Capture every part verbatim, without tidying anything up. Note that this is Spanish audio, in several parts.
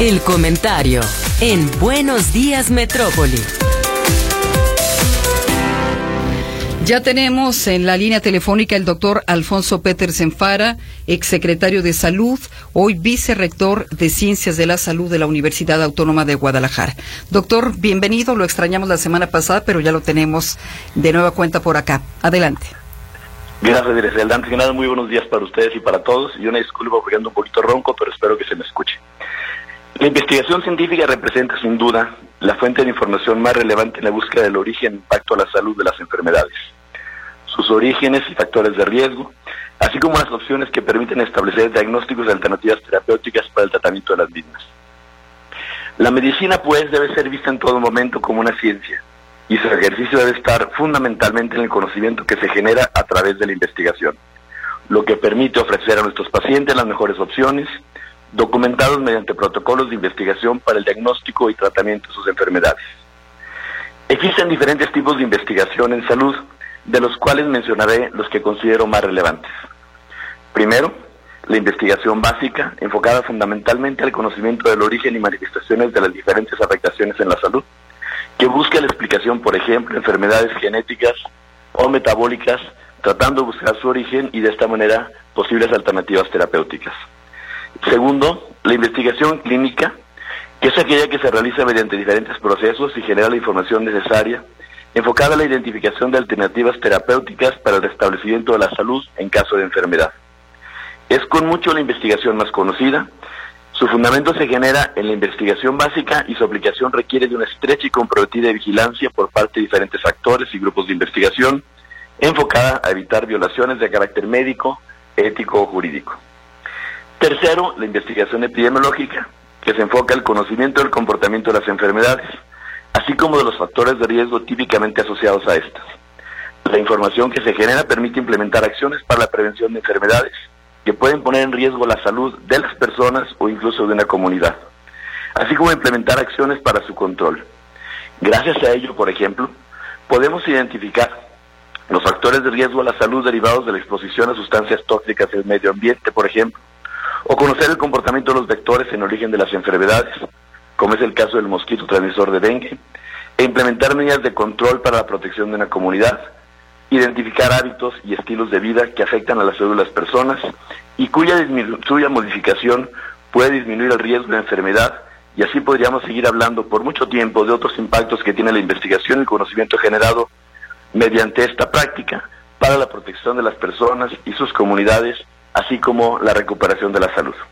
El comentario en Buenos Días Metrópoli. Ya tenemos en la línea telefónica el doctor Alfonso Petersen Fara, exsecretario de Salud, hoy vicerrector de Ciencias de la Salud de la Universidad Autónoma de Guadalajara. Doctor, bienvenido, lo extrañamos la semana pasada, pero ya lo tenemos de nueva cuenta por acá. Adelante. Gracias, Griselda. Antes que nada, muy buenos días para ustedes y para todos. Y una disculpa porque ando un poquito ronco, pero espero que se me escuche. La investigación científica representa, sin duda, la fuente de información más relevante en la búsqueda del origen e impacto a la salud de las enfermedades, sus orígenes y factores de riesgo, así como las opciones que permiten establecer diagnósticos y alternativas terapéuticas para el tratamiento de las mismas. La medicina, pues, debe ser vista en todo momento como una ciencia, y su ejercicio debe estar fundamentalmente en el conocimiento que se genera a través de la investigación, lo que permite ofrecer a nuestros pacientes las mejores opciones, documentados mediante protocolos de investigación para el diagnóstico y tratamiento de sus enfermedades. Existen diferentes tipos de investigación en salud, de los cuales mencionaré los que considero más relevantes. Primero, la investigación básica, enfocada fundamentalmente al conocimiento del origen y manifestaciones de las diferentes afectaciones en la salud, que busca la explicación, por ejemplo, de enfermedades genéticas o metabólicas, tratando de buscar su origen y de esta manera posibles alternativas terapéuticas. Segundo, la investigación clínica, que es aquella que se realiza mediante diferentes procesos y genera la información necesaria, enfocada a la identificación de alternativas terapéuticas para el restablecimiento de la salud en caso de enfermedad. Es con mucho la investigación más conocida. Su fundamento se genera en la investigación básica y su aplicación requiere de una estrecha y comprometida vigilancia por parte de diferentes actores y grupos de investigación, enfocada a evitar violaciones de carácter médico, ético o jurídico. Tercero, la investigación epidemiológica, que se enfoca al conocimiento del comportamiento de las enfermedades, así como de los factores de riesgo típicamente asociados a estas. La información que se genera permite implementar acciones para la prevención de enfermedades que pueden poner en riesgo la salud de las personas o incluso de una comunidad, así como implementar acciones para su control. Gracias a ello, por ejemplo, podemos identificar los factores de riesgo a la salud derivados de la exposición a sustancias tóxicas en el medio ambiente, por ejemplo, o conocer el comportamiento de los vectores en origen de las enfermedades, como es el caso del mosquito transmisor de dengue, e implementar medidas de control para la protección de una comunidad, identificar hábitos y estilos de vida que afectan a la salud de las personas y cuya, disminu- cuya modificación puede disminuir el riesgo de enfermedad, y así podríamos seguir hablando por mucho tiempo de otros impactos que tiene la investigación y el conocimiento generado mediante esta práctica para la protección de las personas y sus comunidades, así como la recuperación de la salud.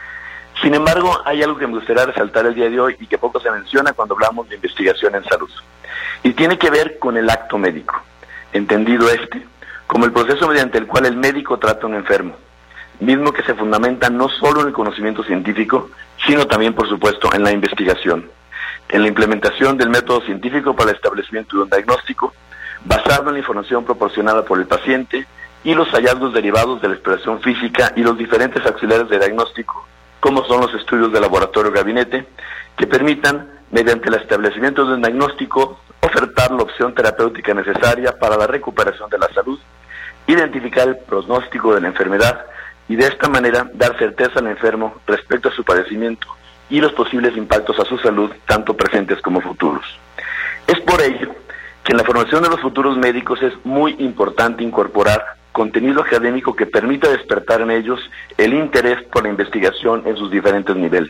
Sin embargo, hay algo que me gustaría resaltar el día de hoy y que poco se menciona cuando hablamos de investigación en salud, y tiene que ver con el acto médico, entendido este como el proceso mediante el cual el médico trata a un enfermo, mismo que se fundamenta no solo en el conocimiento científico, sino también, por supuesto, en la investigación, en la implementación del método científico para el establecimiento de un diagnóstico, basado en la información proporcionada por el paciente y los hallazgos derivados de la exploración física y los diferentes auxiliares de diagnóstico, como son los estudios de laboratorio o gabinete, que permitan, mediante el establecimiento de un diagnóstico, ofertar la opción terapéutica necesaria para la recuperación de la salud, identificar el pronóstico de la enfermedad y de esta manera dar certeza al enfermo respecto a su padecimiento y los posibles impactos a su salud, tanto presentes como futuros. Es por ello que en la formación de los futuros médicos es muy importante incorporar contenido académico que permita despertar en ellos el interés por la investigación en sus diferentes niveles.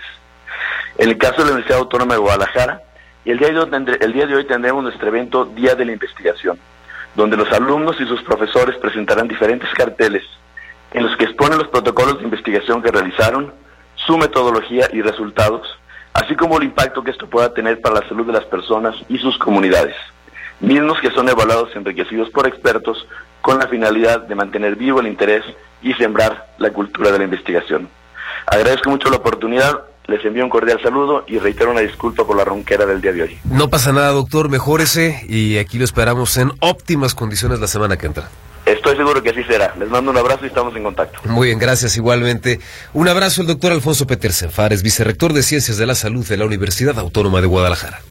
En el caso de la Universidad Autónoma de Guadalajara, el día de hoy, tendré, el día de hoy tendremos nuestro evento Día de la Investigación, donde los alumnos y sus profesores presentarán diferentes carteles en los que exponen los protocolos de investigación que realizaron, su metodología y resultados, así como el impacto que esto pueda tener para la salud de las personas y sus comunidades, mismos que son evaluados y enriquecidos por expertos con la finalidad de mantener vivo el interés y sembrar la cultura de la investigación. Agradezco mucho la oportunidad, les envío un cordial saludo y reitero una disculpa por la ronquera del día de hoy. No pasa nada, doctor, mejórese y aquí lo esperamos en óptimas condiciones la semana que entra. Estoy seguro que así será. Les mando un abrazo y estamos en contacto. Muy bien, gracias igualmente. Un abrazo al doctor Alfonso Petersen Fara, vicerrector de Ciencias de la Salud de la Universidad Autónoma de Guadalajara.